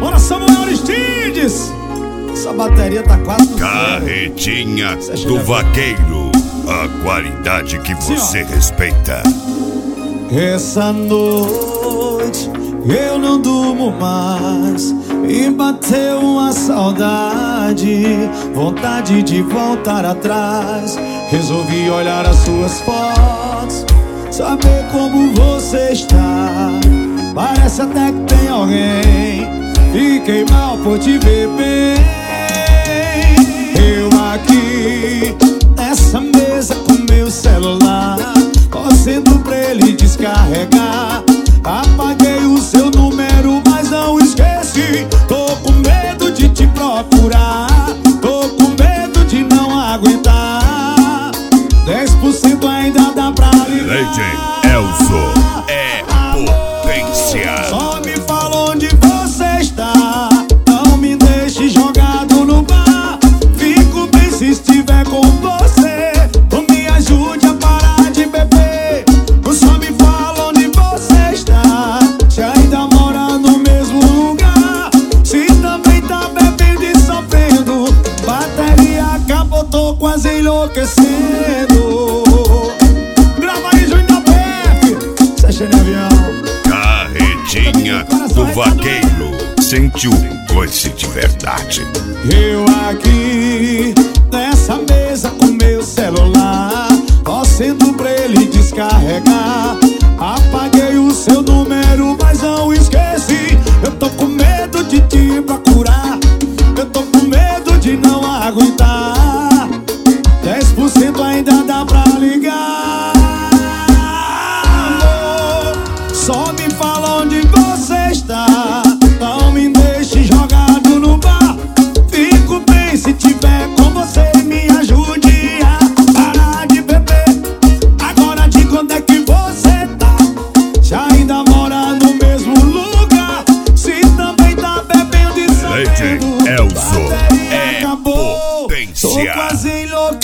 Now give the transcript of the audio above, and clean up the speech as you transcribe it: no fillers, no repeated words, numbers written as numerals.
Bora, Samuel Aristides. Essa bateria tá quase no Carretinha do Vaqueiro, a qualidade que você respeita. Essa noite eu não durmo mais, me bateu uma saudade, vontade de voltar atrás. Resolvi olhar as suas fotos, saber como você está. Parece até que tem alguém, fiquei mal por te ver bem. Eu aqui nessa mesa com meu celular, torcendo pra ele descarregar. Apaguei o seu número, mas não esqueci. Tô com medo de te procurar, tô com medo de não aguentar. 10% ainda dá pra ligar. Legend Elzo é potência. Só me fala onde você está, não me deixe jogado no bar. Fico bem se estiver com você, ou me ajude a parar de beber. Só me fala onde você está, se ainda mora no mesmo lugar, se também tá bebendo e sofrendo. Bateria acabou, tô quase enlouquecendo. Grava aí, Júnior da PF, Seixas de Avião. Carretinha do Vaqueiro, sentiu coisa de verdade. Eu aqui nessa mesa com meu celular, torcendo pra ele descarregar. Apaguei o seu número, mas não esqueci. Eu tô com medo de te procurar, eu tô com medo de não aguentar. 10% ainda dá pra ligar. Amor, só me fala onde você está, não me deixe jogado no bar. Fico bem se tiver com você, me ajude a parar de beber. Agora diga onde é que você tá, se ainda mora no mesmo lugar, se também tá bebendo e Legend sabendo. Elzo Bateria é acabou, tô potência. quase enlouquecendo.